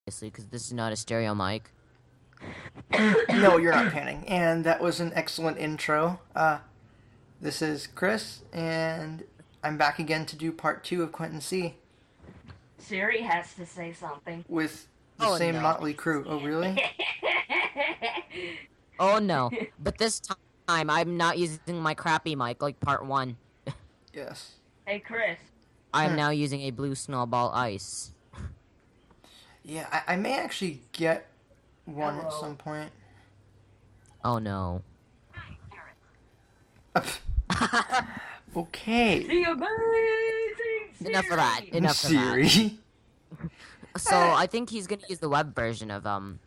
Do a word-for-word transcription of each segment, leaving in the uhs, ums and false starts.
obviously, because this is not a stereo mic. No, you're not panning. And that was an excellent intro. Uh, this is Chris, and I'm back again to do part two of Quentin C. Siri has to say something. With the Oh, same no. motley crew. Oh, really? Oh no, but this time I'm not using my crappy mic like part one. Yes. Hey, Chris. I'm Hmm. now using a blue snowball ice. Yeah, I, I may actually get one at Hello. some point. Oh no. Okay. The amazing Siri. Enough of that. Enough of that. Siri. So I think he's gonna use the web version of um.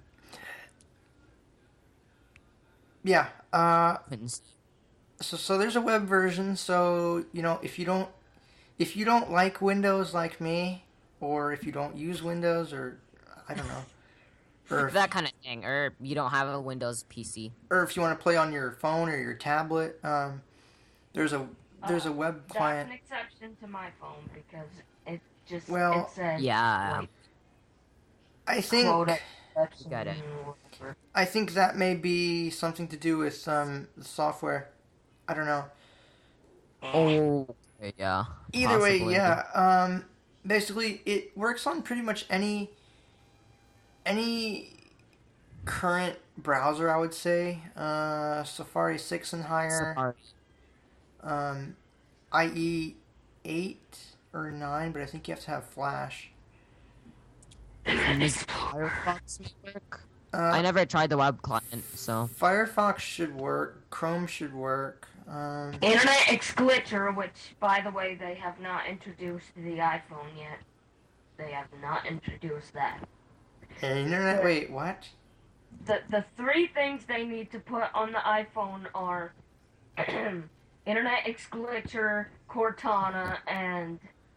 Yeah. Uh, Quentin's- so so there's a web version. So you know, if you don't, if you don't like Windows like me, or if you don't use Windows, or I don't know, or if, that kind of thing, or you don't have a Windows P C. or if you want to play on your phone or your tablet, um, there's a there's a web That's client. an exception to my phone because it just Well, it says Yeah. like, I think quota exception Got it. or whatever. I think that may be something to do with um the software. I don't know. Oh. Yeah. Either way, possibly. yeah. Um, basically, it works on pretty much any any current browser. I would say uh, Safari six and higher, Safari. um, I E eight or nine, but I think you have to have Flash. Does Firefox work? Uh, I never tried the web client, so. Firefox should work. Chrome should work. Um, Internet Explorer, which, by the way, they have not introduced to the iPhone yet. They have not introduced that. internet. Wait, what? The the three things they need to put on the iPhone are Internet Explorer, Cortana, and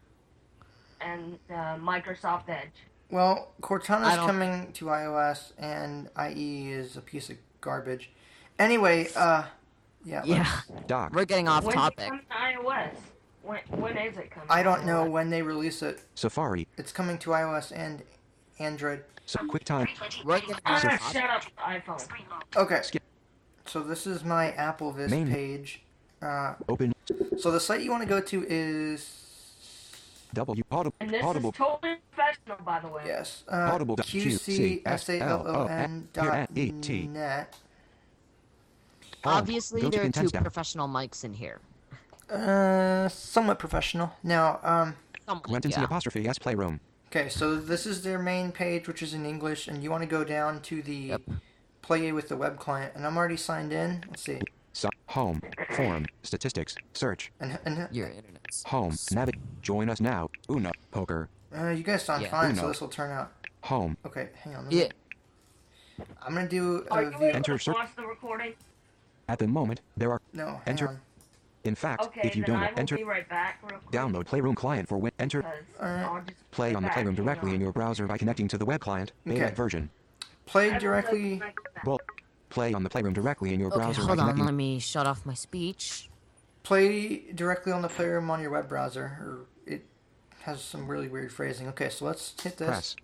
and uh, Microsoft Edge. Well, I Cortana's don't- coming to iOS, and I E is a piece of garbage. Anyway, uh, yeah. Yeah. Doc. We're getting off When's topic. it coming to iOS? When when is it coming? I to don't know iOS? when they release it. Safari. It's coming to iOS and Android. So QuickTime. We're getting off Ah, topic. shut up, iPhone. Okay. Skip. So this is my AppleVis Main- page. Uh, Open. so the site you want to go to is W. Audible. And this Audible. is totally professional, by the way. yes, uh, Audible. Q C S A L O N dot E T. net. Home. Obviously, Go to there are two Content tab. professional mics in here. Uh, somewhat professional. Now, um, Somewhat, Quentin C yeah. apostrophe S Playroom. okay, so this is their main page, which is in English, and you want to go down to the Yep. play with the web client, and I'm already signed in. Let's see, So, home. Form. Statistics. Search. and and Your internet's Home. Navig. Join us now. Una. Poker. uh, you guys sound Yeah. fine, so Uno. this will turn out. Home. Okay, hang on. Let me, Yeah. I'm gonna do Are a you view. able Enter to search- pause the recording? At the moment, there are. No, hang Enter. on. In fact, Okay, if you then don't I will enter, be right back real quick. download Playroom client for Win. Enter. because Alright. I'll just Play be on the back. Playroom Hang directly on. in your browser by connecting to the web client. Beta Okay. version. Play I will directly. be right back. Well, play on the Playroom directly in your Okay, browser by hold on. connecting. Let me shut off my speech. Play directly on the Playroom on your web browser, or it has some really weird phrasing. Okay, so let's hit this, Press.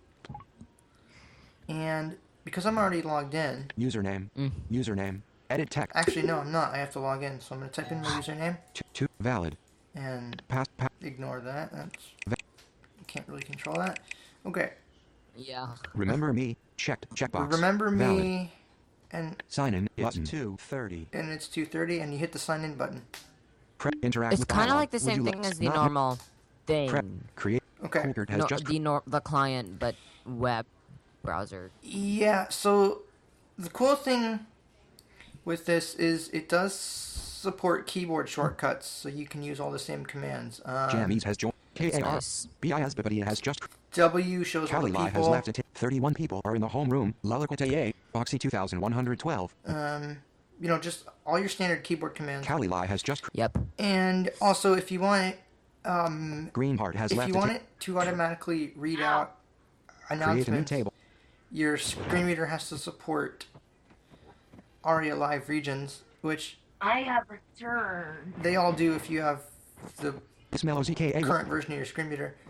and because I'm already logged in, Username. Mm. Username. Edit text. actually no, I'm not. I have to log in, so I'm gonna type in my username Two, two. Valid. and Pass. Pa- ignore that. That's you can't really control that. Okay, Yeah. remember me. Checked. Checkbox. remember me, Valid. and Sign in. It's Button. two thirty. and it's two thirty, and you hit the sign in button. Pre- interact It's with kind of dialog. like the Would same you thing like- as the not- normal thing. Prep. Create. Okay. Concord has No, just. the nor- the client, but web browser. Yeah, so the cool thing with this is it does support keyboard shortcuts, so you can use all the same commands. Um, Jammies has joined. K A R. Nice. B I S Bibbidi has just. W shows all the Kalilai has people. left. It. thirty-one people are in the home room. Lalaquataye. Boxy two thousand one hundred twelve. Um, you know, just all your standard keyboard commands. Kalilai has just. Yep. And also, if you want it, um, Greenheart has if left. you a want ta- it to automatically read out Create a new announcements, table. your screen reader has to support ARIA Live regions, which I have returned. they all do if you have the Ismail Z K A. current version of your screen reader.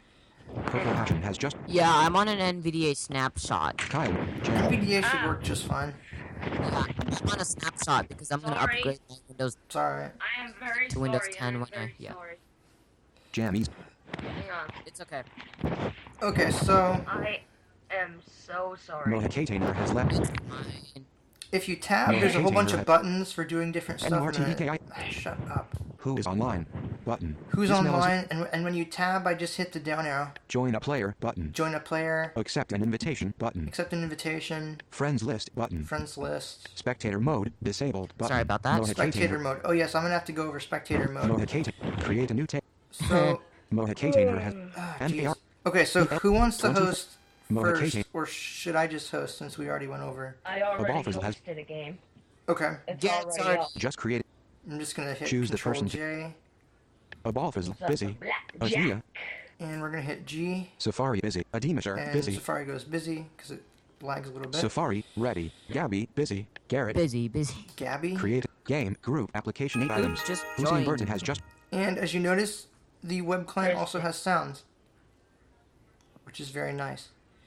Purple Action has just. Yeah, I'm on an N V D A snapshot. Kyle. Jam. NVDA should Ah. work just fine. Yeah, I'm on a snapshot because I'm gonna Sorry. upgrade my Windows. It's alright. I am very To Windows sorry. ten I am when I- very yeah. sorry. Jammies. Hang on. It's okay. Okay, so I am so sorry. Mohicatainer has left. It's fine. if you tab, No, there's a whole K T bunch N of R. buttons for doing different N stuff. R and T V K I. then- Shut up. Who is online? Button. Who's This mail is- online? And, and when you tab, I just hit the down arrow. Join a player button. Join a player, Accept an invitation button. accept an invitation, Friends list button. friends list, Spectator mode disabled button. Sorry about that. spectator mode. Oh yes, I'm gonna have to go over spectator mode. Mohicatainer. Create a new tab. So, Mohicatainer has. ah, N A R. jeez. Okay, so who wants to twenty host Mohicatainer. first, or should I just host since we already went over? I already Evolvers has- hosted a game. Okay, It's Yeah, it's already already- up. Just created. I'm just gonna hit Choose the Control person to- J, Evolvers It's up busy. for Blackjack. Azia. and we're gonna hit G, Safari busy. Adimasher and busy. Safari goes busy because it lags a little bit. Safari ready. Gabby busy. Garrett. Busy, busy. Gabby, Create game group application eight Who items. just Hussein joined? Burton has just. and as you notice, the web client There's- also has sounds, which is very nice.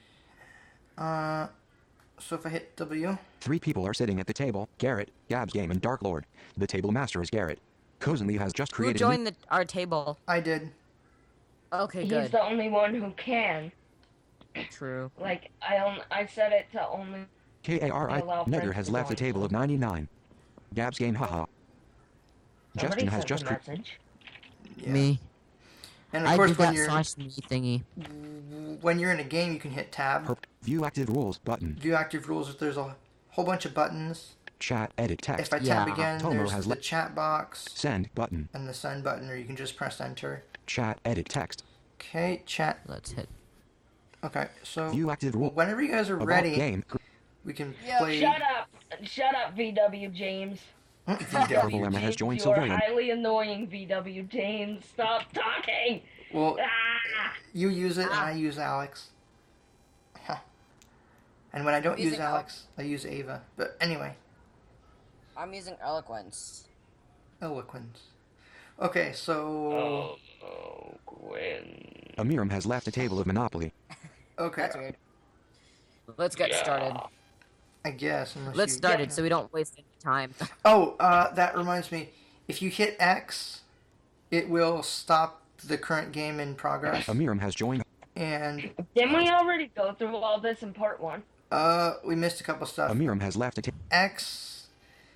Uh, so if I hit W, Three people are sitting at the table. Garrett, Gab's game, and Dark Lord. The table master is Garrett. Cozenly has just Who created. a new- joined the, our table? I did. Okay, He's good. the only one who can. True. Like I on, I set it to only. K A R I. Allow Nether friends has to left the join. table of ninety-nine. Gab's game, haha. Somebody Justin has sent just. a cre- message. Yeah. Me. And of I course, did when that you're slash me thingy. when you're in a game, you can hit tab, Perp. View active rules button. view active rules. There's a whole bunch of buttons. Chat edit text. If I tab Yeah. again, Tomo there's has the le- chat box Send button. and the send button, or you can just press enter. Chat edit text. Okay, chat. Let's hit. Okay, so View active rule. whenever you guys are About ready, game. we can Yeah, play. Shut up! Shut up, V W James. V Purple W. Emma has James, joined you are Civilian. highly annoying, V W James. Stop talking. Well, Ah! you use it, and Ah. I use Alex. Huh. And when I don't use Using Al- Alex, I use Ava. But anyway, I'm using eloquence. eloquence. Okay, so Oh, oh, Gwen. Amiram has left the table of Monopoly. okay, That's weird. Let's get started. I guess. Unless Let's you... start it so we don't waste any time. Oh, uh, that reminds me. If you hit X, it will stop the current game in progress. Amiram has joined. And Didn't we already go through all this in part one? uh, we missed a couple stuff. Amiram has left the table. X,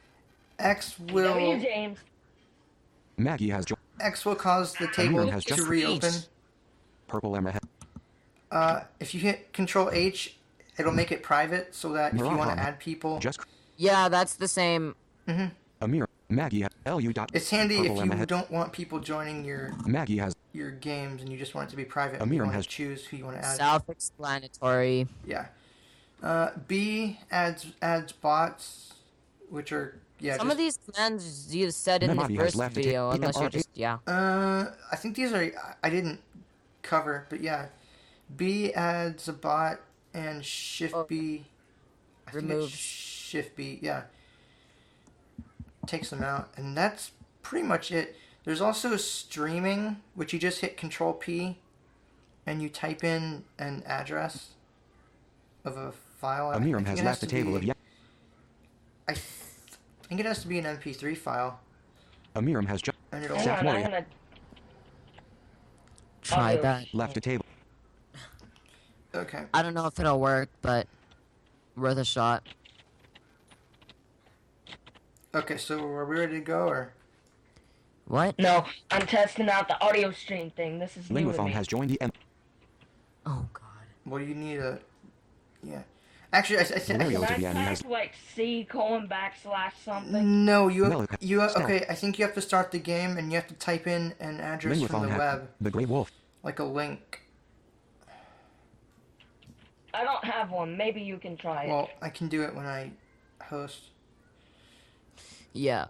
X V W will James. Maggie has joined. X will cause the table has to just reopen. Purple Emma has. Uh, if you hit Control H, it'll make it private so that if you want Marahan to add people, Just. Yeah, that's the same. Amiram. Maggie has. L U dot. it's handy Purple if Emma you has. don't want people joining your Maggie has. your games and you just want it to be private. Amiram you want has- to choose who you want to add. Self-explanatory. Yeah. Uh, B adds adds bots, which are yeah. Some just, of these commands you said in the Memati has first left the video, ta- unless you're M R A. just yeah. Uh, I think these are I didn't cover, but yeah. B adds a bot and Shift Oh. B. I think it's Removes. Shift B. Yeah. Takes them out, and that's pretty much it. There's also streaming, which you just hit Control P, and you type in an address of a file. I Amiram think has it left the to table be- of. Ya- I th- think it has to be an M P three file, Amiram has just and it'll. Hang Zach on, I'm Moria. gonna. Try Audio. that. left the table. Okay. I don't know if it'll work, but worth a shot. Okay, so are we ready to go, or? What? No, I'm testing out the audio stream thing. This is new to Linguaphone me. has joined the. M- Oh god. Well, you need a. Yeah. Actually, I, I, I, Valerio Can I Deviani has. type like C colon backslash something? No, you have, Melica- you have, Snap. okay. I think you have to start the game, and you have to type in an address from Linguaphone the has. web, The Grey Wolf. like a link. I don't have one. Maybe you can try it. Well, I can do it when I host. Yeah.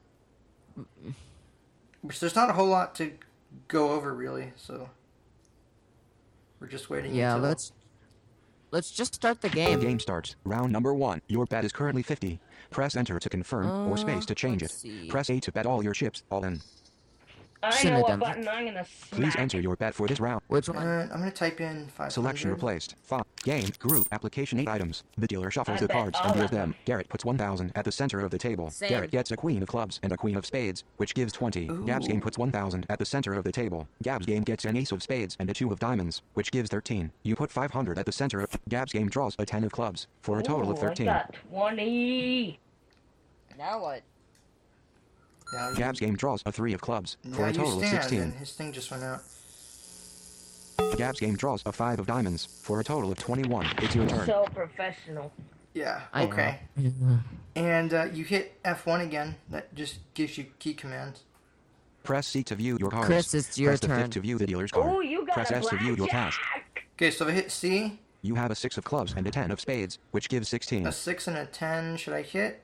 Which there's not a whole lot to go over, really. So we're just waiting. Yeah, until... let's let's just start the The game. game starts. Round number one. Your bet is currently fifty. Press enter to confirm or space to change let's it. see. Press A to bet all your chips all in. I Shouldn't know have what done that. button I'm gonna smack. Please enter your bet for this round. Which one? Uh, I'm gonna type in five hundred. Selection replaced. Five. Game. Group. Application. Eight items. The dealer shuffles I the bet cards all and deals of them. them. Garrett puts one thousand at the center of the table. Same. Garrett gets a queen of clubs and a queen of spades, which gives twenty. Gab's game Ooh. puts one thousand at the center of the table. Gab's game gets an ace of spades and a two of diamonds, which gives thirteen. You put five hundred at the center of Gab's game draws a ten of clubs for a total of Ooh, thirteen. I got twenty. Now what? Now you, Gab's game draws a three of clubs for now a you total of stand, sixteen. and his thing just went out. Gab's game draws a five of diamonds for a total of twenty-one. It's your turn. So professional. Yeah. I know. Okay. And uh, you hit F one again. That just gives you key commands. Press C to view your cards. Chris, it's your Press the turn. fifth to view the dealer's card. Oh, you got Press a S to view your cash. blackjack. Okay, so if I hit C, You have a six of clubs and a ten of spades, which gives sixteen. a six and a ten. Should I hit?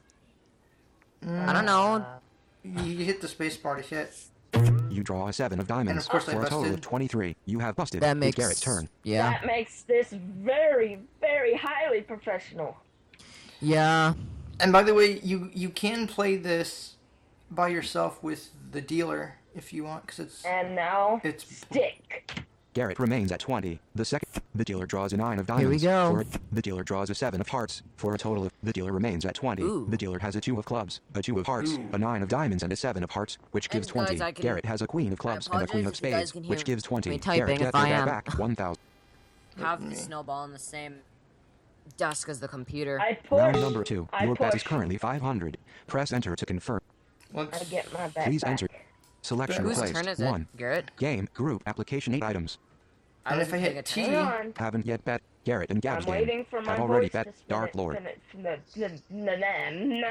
I don't know. You you hit the space bar to hit. You draw a seven of diamonds And of course I for a total busted. of twenty-three. You have busted. That It's makes Garrett's turn. Yeah. That makes this very, very highly professional. Yeah. And by the way, you you can play this by yourself with the dealer if you want, because it's And now, it's stick. Garrett remains at twenty. The second, the dealer draws a nine of Here we diamonds. go. For a, the dealer draws a seven of hearts for a total of. The dealer remains at twenty. Ooh. The dealer has a two of clubs, a two of hearts, Ooh. a nine of diamonds, and a seven of hearts, which gives And guys, twenty. I can- Garrett has a queen of clubs and a queen of apologize if you guys spades, can which hear gives twenty. me typing Garrett if gets I that am. back one thousand. Have me. the snowball on the same desk as the computer. I push. Round number two. I Your bet is push. currently five hundred. Press enter to confirm. I let's get my bet Please back. enter. Selection Whose replaced. turn is it? One. Garrett? Game. Group. Application. Eight items. I And if wasn't I hit paying T- Hang attention. on. Haven't yet bet. Garrett and Gab's I'm game waiting for my have already voice bet to spin Dark it, Lord. spin it, spin it, n- n- n-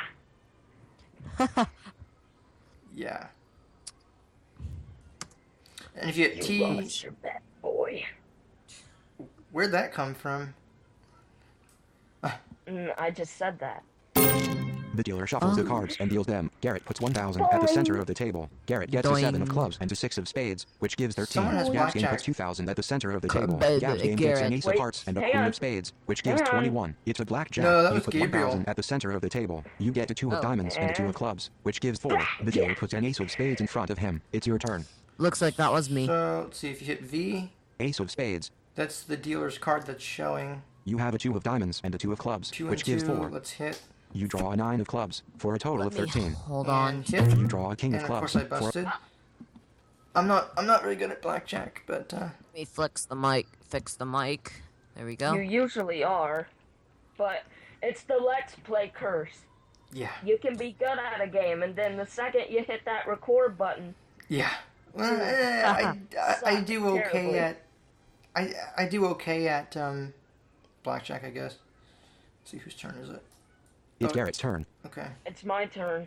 Nah. yeah. And if you hit You T, lost your bet, boy. where'd that come from? Mm, I just said that. The dealer shuffles the Oh. cards and deals them. Garrett puts one thousand at the center of the table. Garrett gets a seven of Doing. clubs and a six of spades, which gives thirteen. Someone has Gab's game blackjack. puts two thousand at the center of the Co- table. but- Gab's but game gets an Garrett- ace Wait, of hearts and a hang queen on. of spades, which gives Hang on. twenty-one. It's a blackjack. No, that you was put Gabriel. one thousand at the center of the table. You get a two of Oh. diamonds and a two of And- clubs, which gives four. The dealer puts an ace of spades in front of him. It's your turn. Looks like that was me. So let's see if you hit V. Ace of spades. That's the dealer's card that's showing. You have a two of diamonds and a two of clubs, Two which and gives two. four. Let's hit You draw a nine of clubs for a total Let of me thirteen. hold on. and hit. You draw a king And of of clubs course I for busted. I'm not I'm not really good at blackjack, but uh, Let me fix the mic. Fix the mic. There we go. You usually are, but it's the let's play curse. yeah, You can be good at a game, and then the second you hit that record button, yeah. Well, eh, I, I, I do Suck okay terribly. at I I do okay at um, blackjack, I guess. Let's see whose turn is it? It's Oh. Garrett's turn. Okay. it's my turn.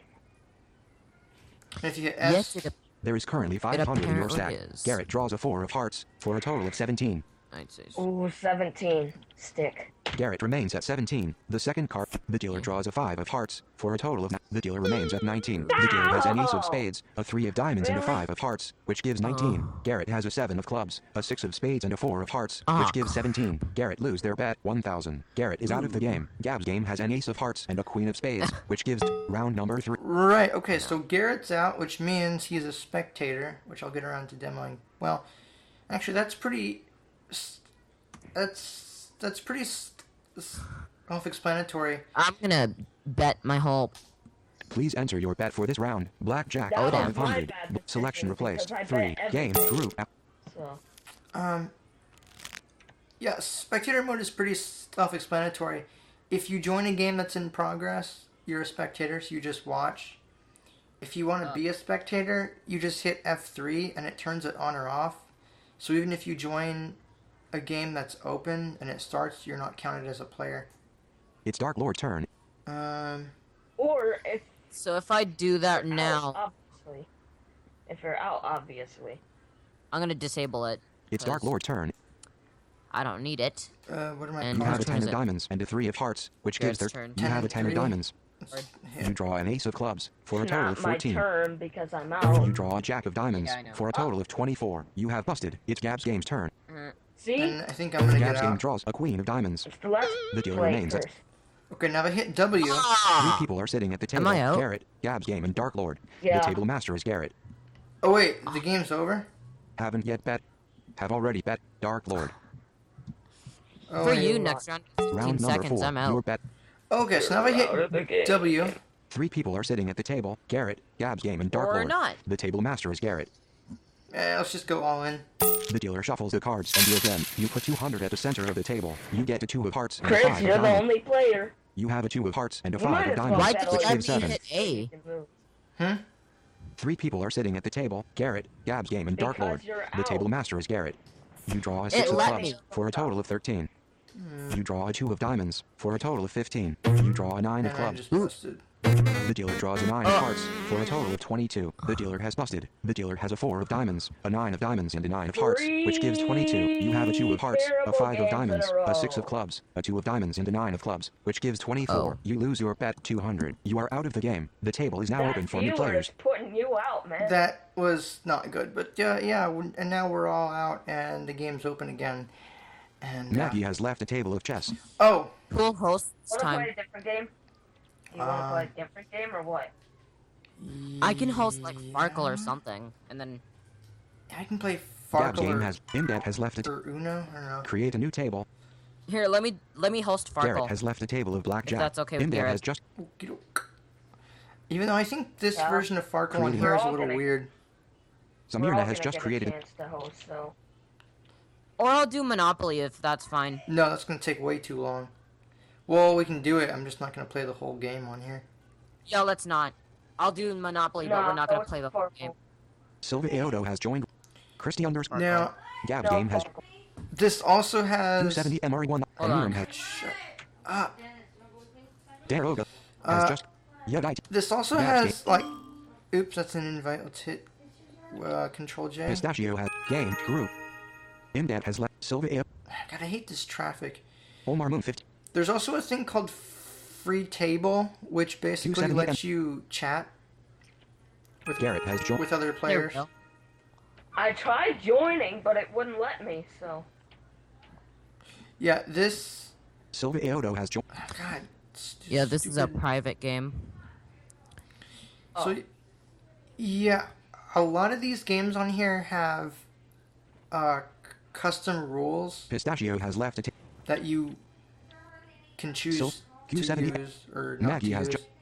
And if you hit S, Yes, it There is currently five hundred in your stack. apparently is. Garrett draws a four of hearts for a total of seventeen. I'd say so. Ooh, seventeen. Stick. Garrett remains at seventeen. The second card, the dealer draws a five of hearts for a total of. The dealer remains at nineteen. The dealer has an ace of spades, a three of diamonds, and a Really? five of hearts, which gives nineteen. Oh. Garrett has a seven of clubs, a six of spades, and a four of hearts, Ah, which gives seventeen. Garrett lose their bet one thousand. Garrett is out of the game. Gab's game has an ace of hearts and a queen of spades, which gives round number three. right. Okay, so Garrett's out, which means he's a spectator, which I'll get around to demoing. Well, actually, that's pretty. s- That's that's pretty s- s- self-explanatory. I'm gonna bet my whole. Please enter your bet for this round. Blackjack That was five my hundred. bad decision Selection replaced. because I bet Three. Game. everything. Group. app- So, Um, yeah, spectator mode is pretty self-explanatory. If you join a game that's in progress, you're a spectator, so you just watch. If you want to Uh. be a spectator, you just hit F three and it turns it on or off. So even if you join a game that's open and it starts, you're not counted as a player. It's Dark Lord's turn. Um, or if So if I do that you're now, out, obviously. If you're out, obviously. I'm gonna disable it. It's Dark 'cause Lord's turn. I don't need it. uh, what am I And You Whose have a cards? turn ten is of it? diamonds and a three of hearts, which gives Garrett's their. turn. You have a Ten ten of and three. diamonds. Let's You hit. draw an ace of clubs for a It's total not of my fourteen. turn because I'm out. You draw a jack of diamonds Yeah, I know. for a total of twenty-four. You have busted. It's Gab's game's turn. See? And I think I'm gonna get Gab's game out. draws a queen of diamonds. It's the let's The dealer play remains at- curse. Okay, now if I hit W. Three Ah! people are sitting at the table. Am I out? Garrett, Gab's game, and Dark Lord. Yeah. The table master is Garrett. Oh wait, the game's over. Haven't yet bet. Have already bet. Dark Lord. Oh, For wait. you, next round, fifteen Round number seconds, four. I'm out. Your bet. Okay, so now if I hit W. Three people are sitting at the table. Garrett, Gab's Game, and Dark Or Lord. not. The table master is Garrett. Eh, let's just go all in. The dealer shuffles the cards and deals them. You put two hundred at the center of the table. You get a two of hearts and a Chris, five you're of the diamonds. only player. You have a two of hearts and a You five might of as well diamonds, Why bet did on which you let gives me seven. hit A? Hmm? Three people are sitting at the table. Garrett, Gab's Game, and Dark Because Lord. you're The table out. master is Garrett. You draw a six of let clubs me. for a total of thirteen. You draw a two of diamonds for a total of fifteen. You draw a nine of And I clubs. just busted. The dealer draws a nine of hearts for a total of twenty-two. The dealer has busted. The dealer has a four of diamonds, a nine of diamonds, and a nine of hearts, which gives twenty-two. You have a two of hearts, a Terrible five of games in diamonds, a a six of row. clubs, a two of diamonds, and a nine of clubs, which gives twenty-four. Oh. You lose your bet, two hundred. You are out of the game. The table is now That open for new dealer players. is putting you out, man. That was not good, but yeah, yeah. we- And now we're all out, and the game's open again. And uh, Maggie has left a table of chess. oh, Cool host this Want to play time. a different game? You want to Uh, play a different game or what? I can host like Farkle or yeah. something, and then I can play Gab's Farkle Game or, has Imdad has left a t- or Uno. I don't know. create a new table. here let me let me host Garrett Farkle. has left a table of blackjack. that's okay with Imdad Garrett. has just Okey-doke. Even though I think this Yeah. version of Farkle on Creating- here is a We're all little gonna- weird. We're all Samirna gonna has just get created a a chance to host, so. Or I'll do Monopoly if that's fine. No, that's gonna take way too long. Well, we can do it. I'm just not gonna play the whole game on here. Yo, let's not. I'll do Monopoly, but No, we're not gonna host play the Farkle. whole game. Silva Aodo has joined. Christy underscore. Now, Gab's No, Game has Farkle. this also two has. seventy M R E one. Hold And on. Miram has Shut up. Daroga has Uh, just Yadite. This also Yeah, has like. Oops, that's an invite. Let's hit uh, Control J. Pistachio has game group. Imdad has left Silva Aodo. God, I hate this traffic. Omar Moon fifty. There's also a thing called Free Table, which basically seventy lets you chat with Garrett has joined. with other There we players. go. I tried joining, but it wouldn't let me, so. Yeah, this. Silva Aodo has joined. oh, God. it's just Yeah, this is a stupid. private game. So, yeah, a lot of these games on here have uh, c- custom rules Pistachio has left a table. that you can choose So, to Q seventy use or not Maggie to has use. ju-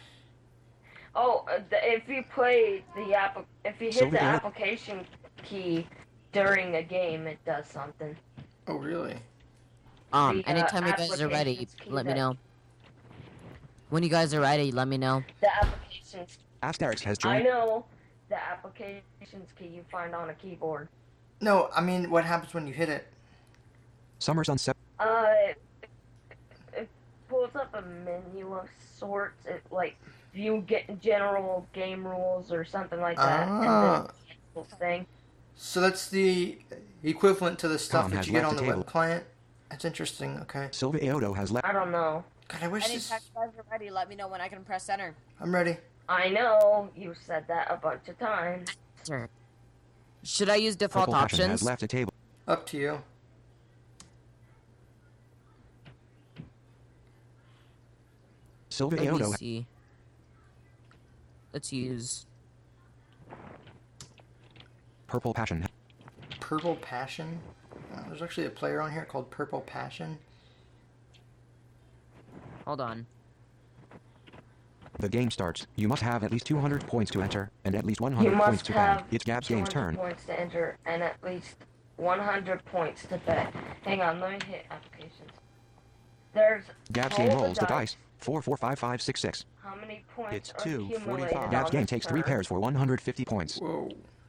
Oh, uh, the, if you play the app, if you hit So the the- application key during a game, it does something. Oh, really? Um, The, uh, anytime you guys are ready, applications key let me that- know. When you guys are ready, let me know. The applications. Asterix has I joined. know the applications key you find on a keyboard. No, I mean, what happens when you hit it? Summer Sunset. Uh, it, it pulls up a menu of sorts. It like view get general game rules or something like that, Ah. and then the thing. So that's the equivalent to the stuff Tom that has you get left on the the table. web client. That's interesting. Okay. Silva Aodo has left. I don't know. God, I wish this. Anytime you guys are ready, let me know when I can press center. I'm ready. I know you said that a bunch of times. Sure. Should I use default Purple Passion has options? left a table. Up to you. Silva Let me Aodo. see. Let's use. Purple Passion. Purple Passion. Uh, there's actually a player on here called Purple Passion. Hold on. The game starts. You must have at least two hundred points to enter, and at least one hundred You points must to bet. have It's Gab's Game's 200 turn. points to enter and at least one hundred points to bet. Hang on, let me hit applications. There's Gab's roll Game the rolls the dice. Four, four, five, five, six, six. How many points It's are two accumulated forty-five. Gab's on Game this takes three turn? pairs for one hundred fifty points. Whoa.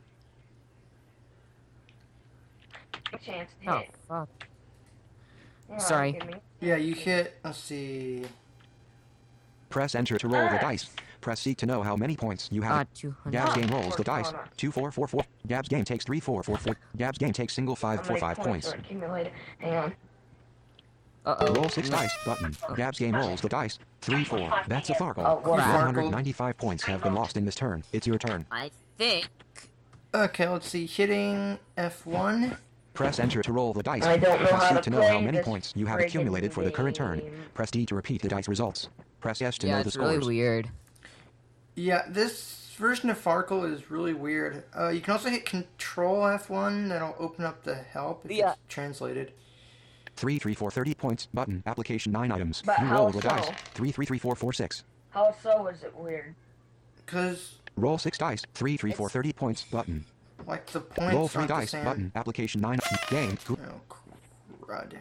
Chance to Oh, hit. fuck. Yeah, sorry. give me- Yeah, you hit. Let's see. Press enter to roll the Ah. dice. Press C to know how many points you have. Ah, two hundred. Gab's Ah, Game rolls the four, dice. four, Two, four, four, four. Gab's Game takes three, four, four, four. Gab's Game takes single five How for many five points points. are accumulated? Hang on. Uh oh. Roll six dice button. Gab's Game rolls the dice. Three, four. That's a Farkle. Oh, one crap. hundred ninety-five points have been lost in this turn. It's your turn. I think. Okay, let's see. Hitting F one. Press enter to roll the dice. I don't know Press how C to to know how play many this points you have friggin' accumulated for the current turn. game. Press D to repeat the dice results. Press S to Yeah, know the it's really scores. weird. Yeah, this version of Farkle is really weird. Uh, you can also hit Control F one. That'll open up the help if Yeah. it's translated. three three four thirty points. Button. Application nine items. But You how roll the so? dice. three three three four four six. How so is it weird? Because, Roll six dice. three three four thirty points. Button. like, the points Roll three aren't the dice. same. Button. Application nine. Game. Oh, crud.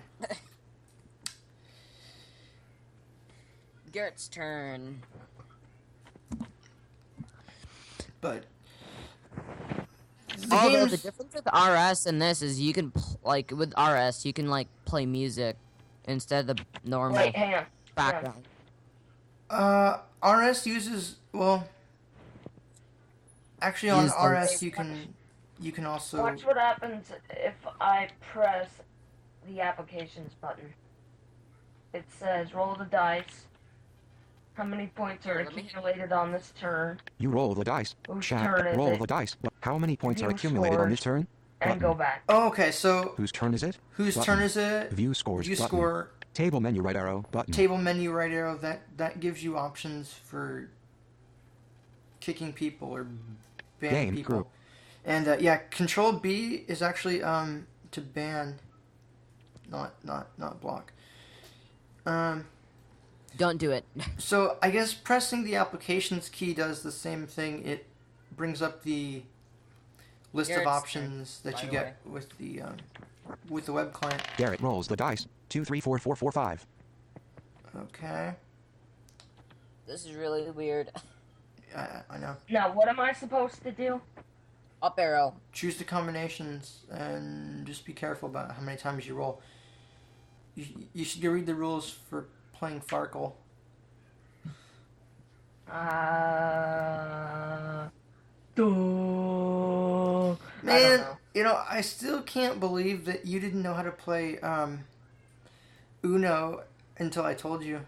Garrett's turn. But... The Although the game's- difference with R S and this is you can, pl- like, with R S, you can, like, play music instead of the normal Wait, hang on. Hang on. background. Uh, R S uses, well... Actually, on Use the- R S, you can... You can also... Watch what happens if I press the applications button. It says roll the dice. How many points are Let me- accumulated on this turn? You roll the dice. Whose Chat. turn is Roll it? the dice. How many points are View accumulated on scores. this turn? And Button. go back. Oh, okay, so... Whose turn is it? Whose Button. turn is it? View scores. View button. score... Table menu right arrow. Button. Table menu right arrow, that that gives you options for kicking people or banning Game people. group. And uh, yeah, Control B is actually um to ban, not not not block. Um, Don't do it. so I guess pressing the applications key does the same thing. It brings up the list Garrett's of turn, options that by you the get with the um, with the web client. Garrett rolls the dice. two three four four four five. Okay, This is really weird. I, I know. Now, what am I supposed to do? Up arrow. Choose the combinations and just be careful about how many times you roll. You, you should go read the rules for playing Farkle. Uh. Duh. I don't Man, know. you know, I still can't believe that you didn't know how to play um, Uno until I told you.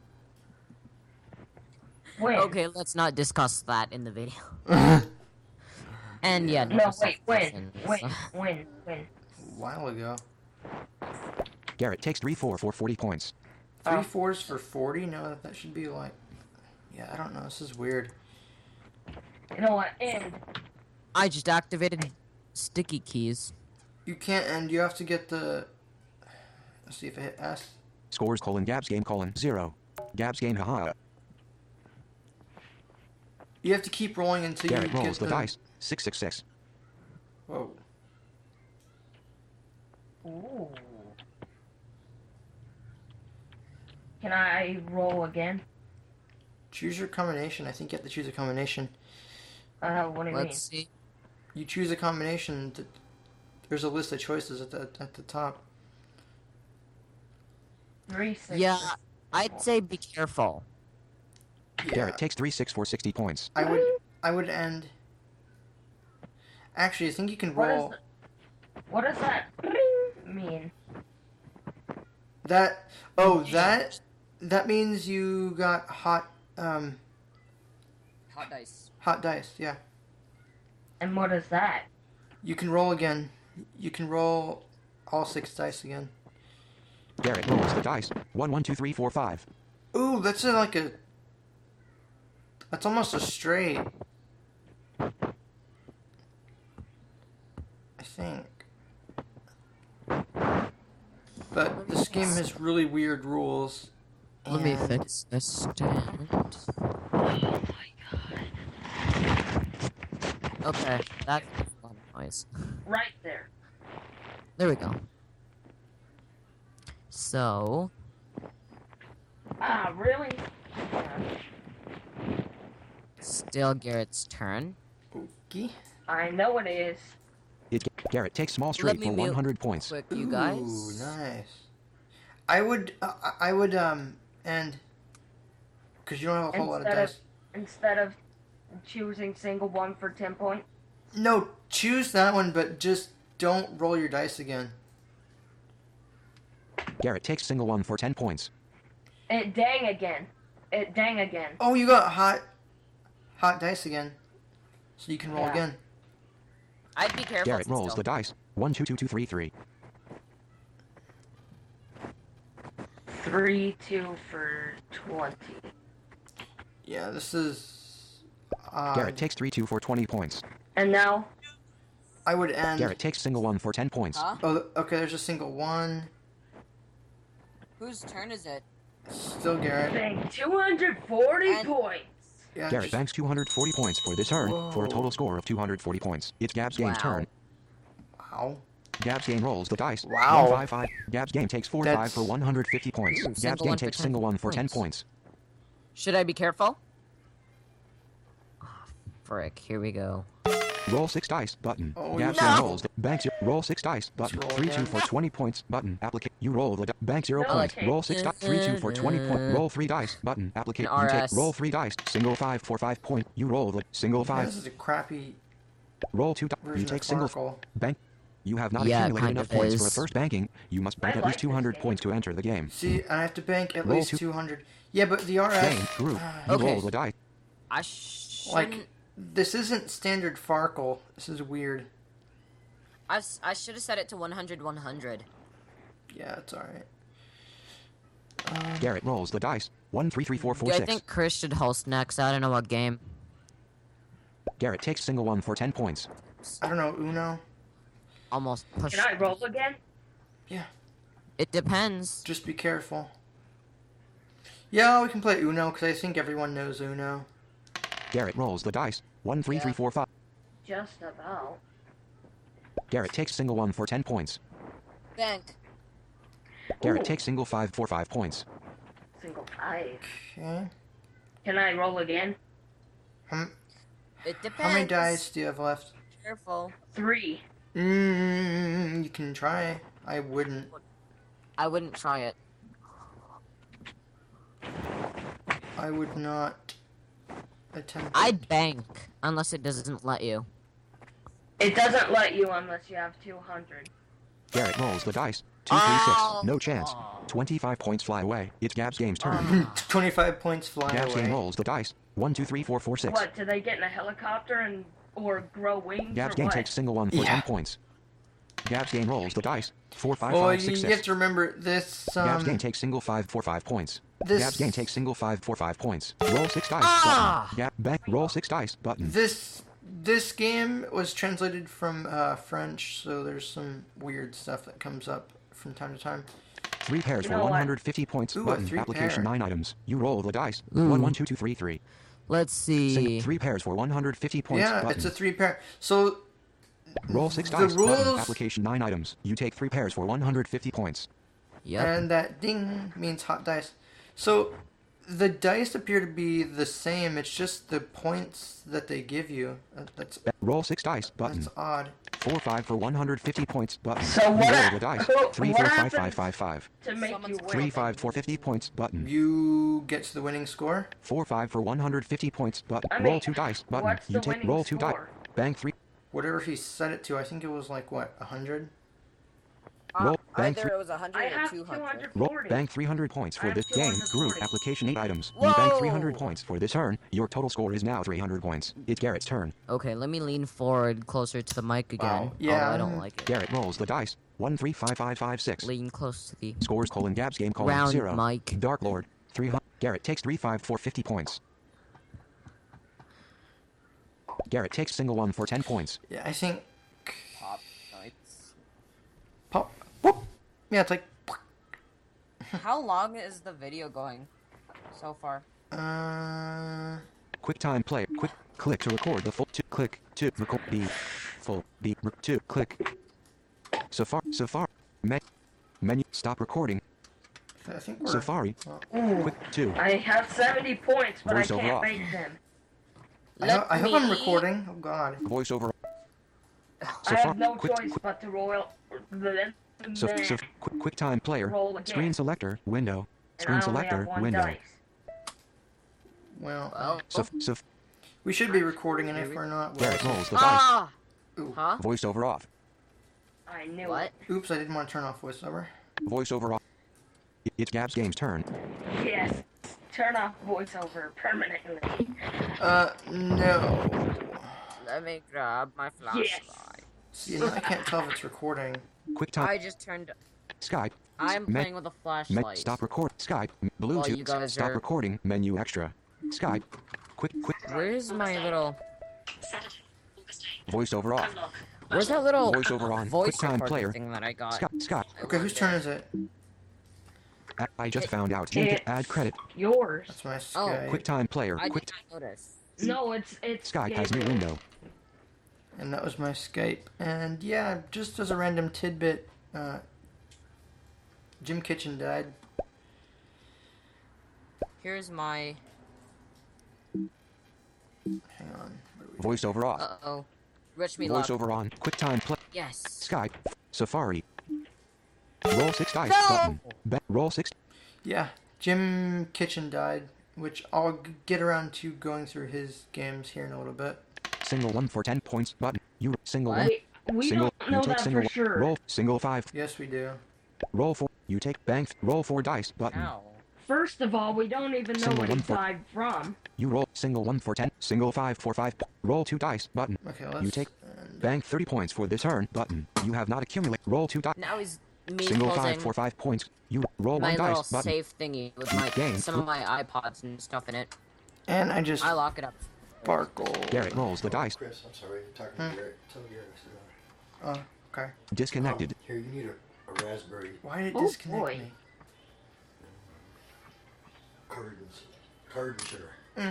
When? Okay, let's not discuss that in the video. And yeah, No, such wait, when? questions. When? When? When? A while ago. Garrett takes three four for forty points. Three Oh. fours for forty? No, that should be like... Yeah, I don't know. This is weird. You know what? End. I just activated sticky keys. You can't end. You have to get the... Let's see if I hit S. Scores colon Gabs game colon zero. Gabs game haha. You have to keep rolling until Garrett you get rolls the the... dice. six six six. Whoa. Ooh. Can I roll again? Choose your combination. I think you have to choose a combination. Uh, what do you Let's see. You choose a combination. To, there's a list of choices at the at the top. mean? Three, six. Yeah, six. I'd say be careful. Yeah, Garrett takes three six for sixty points. I would I would end. Actually, I think you can What is roll th- What does that mean? that. Oh, that that means you got hot um Hot dice. hot dice. Yeah, And what is that? you can roll again. You can roll all six dice again. Garrett rolls the dice. one one two three four five. Ooh, that's a, like a. That's almost a straight. I think. But this game has really weird rules. Let me and- fix this stand. Okay, that's a lot of noise. Right there. There we go. So, Ah, really? Yeah. still Garrett's turn. Okay. I know it is. It Garrett takes small Let straight me for mute one hundred points. Quick, you guys. Ooh, nice. I would, uh, I would, um, end. Because you don't have a whole lot of Instead of- dice. Instead of choosing single one for ten points. No, choose that one, but just don't roll your dice again. Garrett takes single one for ten points. It dang again. It dang again. Oh, you got hot, hot dice again. So you can roll Yeah. again. I'd be careful. Garrett rolls the dice. one two two two three three. Three, two for twenty. Yeah, this is. odd. Garrett takes three two for twenty points. And now, I would end. Garrett takes single one for ten points. Huh? Oh, okay. There's a single one. Whose turn is it? Still Garrett. bang, two hundred forty And- points. Yeah. Garrett just- banks two hundred forty points for this turn, for a Whoa. total score of two hundred forty points. It's Gab's game's Wow. turn. Wow. Gab's game rolls the dice. Wow. one five five. Gab's game takes four five That's- for one hundred fifty points. Ooh, Gab's single game one for takes ten single one for ten points. points. Should I be careful? Frick, here we go. Roll six dice button. Oh, Gab's no. game rolls the bank zero. Roll six dice button. roll Three two again. for twenty points button. Applicate. You roll the di- bank zero No, points. okay. Roll six dice. Three two for twenty point. Roll three dice button. Applicate. An You take. R S. Roll three dice. Single five for five point. You roll the single Yeah, five. this is a crappy Roll two dice. version You take of single Farkle. bank. You have not Yeah, it accumulated kind enough of points for a is. first banking. You must bank I at like least two hundred this points to enter the game. See, I have to bank at Roll least two- two hundred. Yeah, but the R S. Game group. You Okay. roll the die. I shouldn't. Like, this isn't standard Farkle. This is weird. I, s- I should have set it to one hundred, one hundred. Yeah, it's alright. Garrett rolls the dice. One three three four four Yeah, I six. think Chris should host next. I don't know what game. Garrett takes single one for ten points. I don't know, Uno? Almost push. Can I roll again? Yeah, It depends. just be careful. Yeah, we can play Uno, because I think everyone knows Uno. Garrett rolls the dice. One three three Yeah. four five. Just about. Garrett takes single one for ten points. Bank. Garrett Ooh. takes single five for five points. Single five. Okay. Can I roll again? How, m- It depends. how many dice do you have left? Careful. Three. Mm, you can try. I wouldn't. I wouldn't try it. I would not attempt. I'd bank unless it doesn't let you. It doesn't let you unless you have two hundred. Garrett rolls the dice. Two three six. No chance. Twenty-five points fly away. It's Gab's game's turn. twenty-five points fly Gab's game away. rolls the dice. One two three four four six. What, do they get in a helicopter and or grow wings Gab's or game what? takes single one for Yeah. ten points. Gab's game rolls the dice. Four five Well, five you, six you have six. to remember this. Gab's Um, game takes single five for five points. this Gab's game takes single five for five points. Roll six dice. Ah! Button. Gab bank. Roll six dice. Button. this this game was translated from uh, French, so there's some weird stuff that comes up from time to time. Three pairs You for know what? one hundred fifty points. Ooh, a Button. three Application pair. nine items. You roll the dice. Ooh. One one two two three three. Let's see. Sing three pairs for one hundred fifty points. yeah, Button. it's a three pair. So Roll six the dice. Button. rules- Application nine items. You take three pairs for one hundred fifty points. Yep. and that ding means hot dice. So the dice appear to be the same. It's just the points that they give you. That- That's Ba- Roll six dice. Button. that's odd. Four five for one hundred fifty points. Button. So You what roll hap- the dice. who- Three what four five happens- five five five. To make Someone's you win. Three five for fifty points. Button. You get to the winning score. Four five for one hundred fifty points. Button. I Roll mean, two dice. Button. what's You the take winning roll two dice. score? Bang three. Whatever he set it to, I think it was like what, a hundred? Roll Uh, bang either three. it was one hundred I or have two two hundred. hundred Roll forty. bang three hundred points I for have this game. Group 240. application eight items. You bank three hundred Whoa. points for this turn. Your total score is now three hundred points. It's Garrett's turn. Okay, let me lean forward closer to the mic again. Wow. Yeah, Although I don't I'm- like it. Garrett rolls the dice. One three five five five six. Lean close to the Scores colon Gab's game colon round zero. mic. Dark Lord. three hundred. Garrett takes three five for fifty points. Garrett takes single one for ten points. Yeah, I think Pop Knights. pop. Whoop. Yeah, it's like. How long is the video going so far? Uh, Quick time play. Quick click to record the full. To click to record the full. The re- to click. Safari. Safari. Me- menu. Stop recording. I think we're. Safari. Ooh, Quick two. I have seventy points, but I Voice over can't off. make them. I, ho- Let I hope I'm me- recording. Oh God. Voiceover. I have no quick, choice quick, but to roll. The, so, so, quick, quick time player. Roll again. Screen selector. Window. Screen and I only selector. have one Window. dice. Well, Well, So, so we should be recording, and if we're not, Garrett well, rolls the dice. ah, ooh. huh? Voiceover off. I knew What? Oops, I didn't want to turn off voiceover. Voiceover off. I- It's Gab's game's turn. it. Yes. Turn off voiceover permanently. Uh, no. Let me grab my Yes. See, now I can't tell if it's recording. Quick time. I just turned. Skype. I'm Me- playing with a Me- flashlight. stop record. Skype. While Bluetooth. you guys Stop are- recording. Menu extra. Skype. Quick, quick. Where's my little? Voiceover off. Where's that little Voiceover on. voice QuickTime recorder player. thing that I got? Scott, Scott. Okay, whose turn is it? I, I just found out. You can It's add credit. yours. That's my Oh, Skype. QuickTime player. I Quick. did not notice. No, it's it's. Skype has new Gabriel. window. And that was my Skype. And yeah, just as a random tidbit, uh, Jim Kitchen died. Here's my. Hang on. What do we- Voiceover off. Uh oh. Rich me luck. Voiceover on. QuickTime play. Yes. Skype. Safari. Roll six dice No! button. Be- roll six. Yeah, Jim Kitchen died, which I'll g- get around to going through his games here in a little bit. Single one for ten points button. You single What? one. We, we Single. don't know you take that single for one. sure. Roll single five. Yes, we do. Roll four. You take bank. Roll four dice button. Ow. First of all, we don't even know Single what he one for- died from. You roll single one for ten. Single five for five. Roll two dice button. Okay, let's. You take and- bank thirty points for this turn button. You have not accumulated. Roll two dice. Now he's me Single closing five for five points. You roll my one little dice button. safe thingy with my Game. some of my iPods and stuff in it. and I just I lock it up. sparkle. Garrett rolls the dice. Chris, I'm sorry, I'm talking Hmm. to Garrett. Tell Garrett I said, Oh, okay. Disconnected. oh, here, you need a, a raspberry Why did it Oh, disconnect boy. me? card and, s- card and sugar. Mm.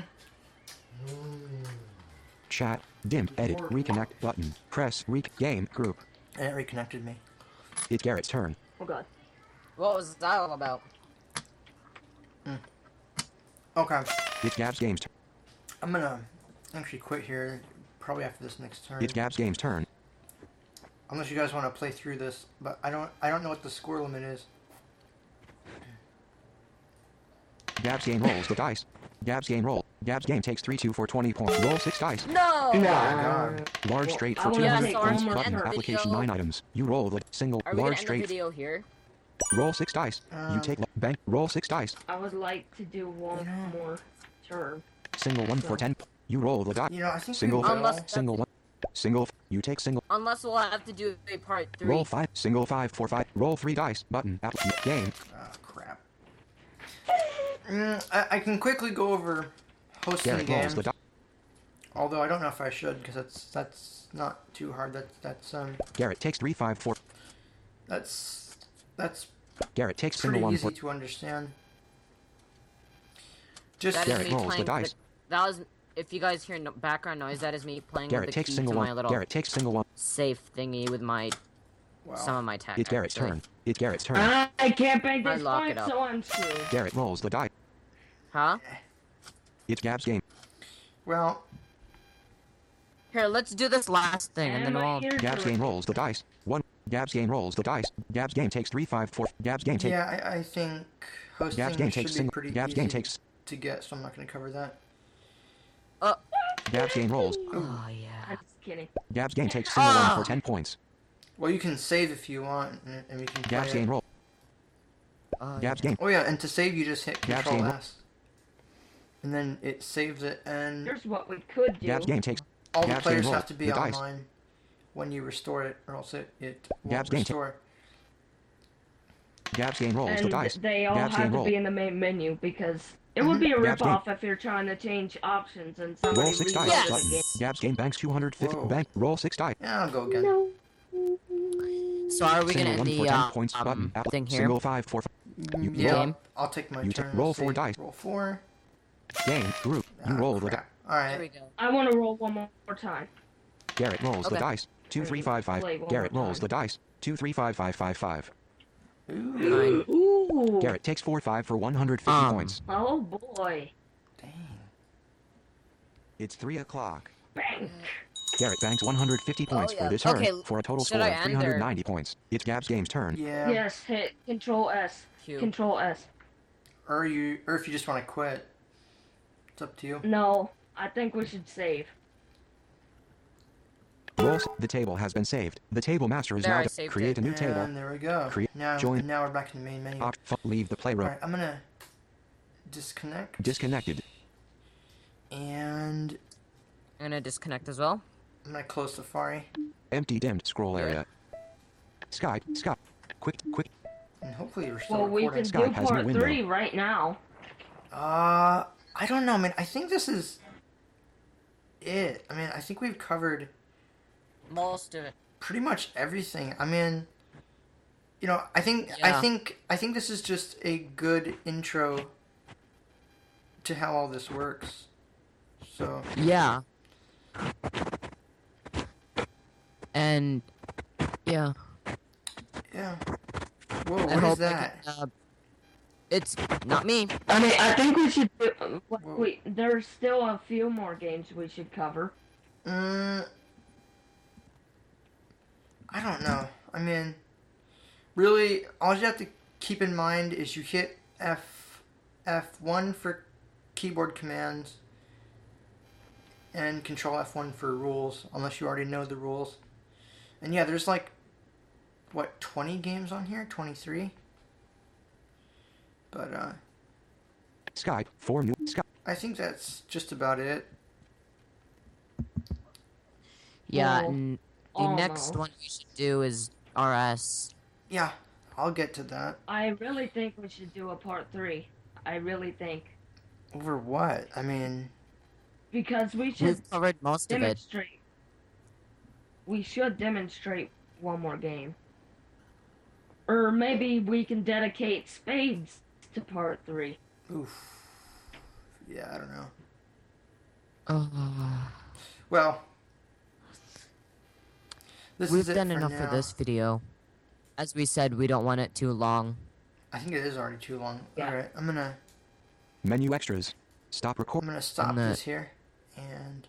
Chat. Dim. Edit. Reconnect button. Press. Re. Game. Group. And it reconnected me. It's Garrett's turn. Oh god. What was that all about? Okay, It's Gab's game's turn. I'm gonna actually quit here. Probably after this next turn. It's Gab's game's turn. Unless you guys want to play through this, but I don't. I don't know what the score limit is. Gab's game rolls the dice. Gab's game roll. Gab's game takes three two for twenty points. Roll six dice. No. Oh my god. Large Well, straight I for wanna two hundred take points. one more Button. turn. Application Video. nine items. You roll the single Are we gonna large end the straight. video here? Roll six dice. you Um, take bank. Roll six dice. I would like to do one Yeah. more turn. Single one for ten. You roll the die. You know, I think Single. we will. Unless- Single one. Single. You take single. Unless we'll have to do a part three. Roll five. Single five for five. Roll three dice. Button. App. Game. Oh crap. Mm, I, I can quickly go over hosting Garrett rolls games. the die. Although I don't know if I should, because that's that's not too hard. That's that's um Garrett takes three five four. that's that's Garrett takes pretty single one easy for. to understand. Just That is Garrett me rolls the playing. dice. The, that was. If you guys hear no background noise, that is me playing Garrett with the takes key single to my one. little Garrett takes single one. safe thingy with my wow. some of my tech. It's Garrett's actually. turn. It's Garrett's turn. I can't bank I this lock point, it up. so I'm screwed. Garrett rolls the die. Huh? It's Gab's game. Well, Here, let's do this last thing, and, And then my we'll. ears Gab's are- game rolls the dice. One. Gab's game rolls the dice. Gab's game takes three five four. Gab's game takes. yeah, I, I think hosting Gab's game should takes be single. pretty Gab's easy game takes. to get, so I'm not going to cover that. Oh, Gab's game rolls. oh yeah. I'm just kidding. Gab's game takes single Ah. one for ten points. Well, you can save if you want, and, and we can play Gab's it. game roll. Oh, Gab's yeah. game. Oh yeah, and to save, you just hit Gab's Control game. S, and then it saves it, and Here's what we could do. Gab's game takes. all the Gab's players game have roll. to be The dice. online when you restore it, or else it it won't Gab's game ta- restore. Gab's game rolls the and dice. they all Gab's have game to roll. be in the main menu because it would be a Gab's game. ripoff if you're trying to change options and somebody Roll six dice. reloads Yes. the Button. game. Gab's game banks two hundred fifty. Whoa. Bank. Roll six dice. Yeah, I'll go again. No. So are we Single gonna one end for the ten uh, points. Button. um, App- thing here? Single five for. You yeah, roll. game? I'll take my You ta- turn. roll Let's four see. dice. Roll four. Game. Group. You Ah, roll the. Di- crap. All There we right. go. I want to roll one more time. Garrett rolls the Okay. dice. Two three five five. Play one Garrett more rolls time. the dice. Two three five five five five. Nine. Ooh. Garrett takes four five for one hundred fifty Um. points. Oh boy. Dang. It's three o'clock. Bank. Garrett banks one hundred fifty points Oh, yeah. for this turn Okay, for a total should score I of end three hundred or- ninety points. It's Gab's game's turn. Yeah. Yes, hit Control S. Q. Control S. Or you, or if you just want to quit, it's up to you. No, I think we should save. Roll. s- The table has been saved. The table master is There, now I to saved create it. a new table. And there we go. Create- now, join- now we're back in the main menu. Opt. f- Leave the All playroom. right, I'm gonna disconnect. Disconnected. And I'm gonna disconnect as well. I'm gonna close Safari, Empty dimmed scroll Yeah. area. Skype. Skype. Quick. Quick. and hopefully you're still Well, we can recording. do Skype has no part window. three right now. Uh, I don't know, man. I think this is it. I mean, I think we've covered Most of it. pretty much everything. I mean, you know, I think I Yeah. think I think this is just a good intro to how all this works. So, Yeah. And yeah, yeah. Whoa, I what is hope I that? can, uh, it's not me. I mean, I think we should do. Whoa. We, there's still a few more games we should cover. Mm, I don't know. I mean, really, all you have to keep in mind is you hit F F1 for keyboard commands and Control F one for rules, unless you already know the rules. And yeah, there's like, what, twenty games on here? twenty-three? But, uh, Skype, four new, Skype. I think that's just about it. Yeah, Well, and the next almost. one we should do is R S. Yeah, I'll get to that. I really think we should do a part three. I really think Over what? I mean, because we should We've covered most of it. demonstrate. We should demonstrate one more game, or maybe we can dedicate Spades to part three. oof. Yeah, I don't know. Uh, Well, this we've is it done for enough now. for this video. As we said, we don't want it too long. I think it is already too long. Yeah. All right, I'm gonna Menu extras. Stop I'm record. gonna stop And the- this here, and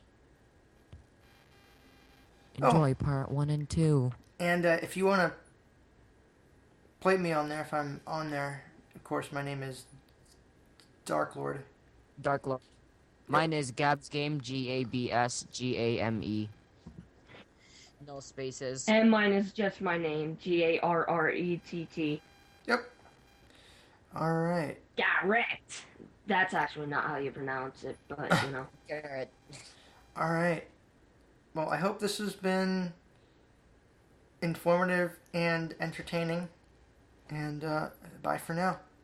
Oh. Enjoy part one and two. and uh, if you wanna play me on there, if I'm on there, of course my name is Dark Lord. Dark Lord. Mine is Gabs Game, G A B S G A M E. No spaces. And mine is just my name, G A R R E T T. Yep. All right. Garrett. That's actually not how you pronounce it, but you know. Garrett. All right. Well, I hope this has been informative and entertaining. And uh, bye for now.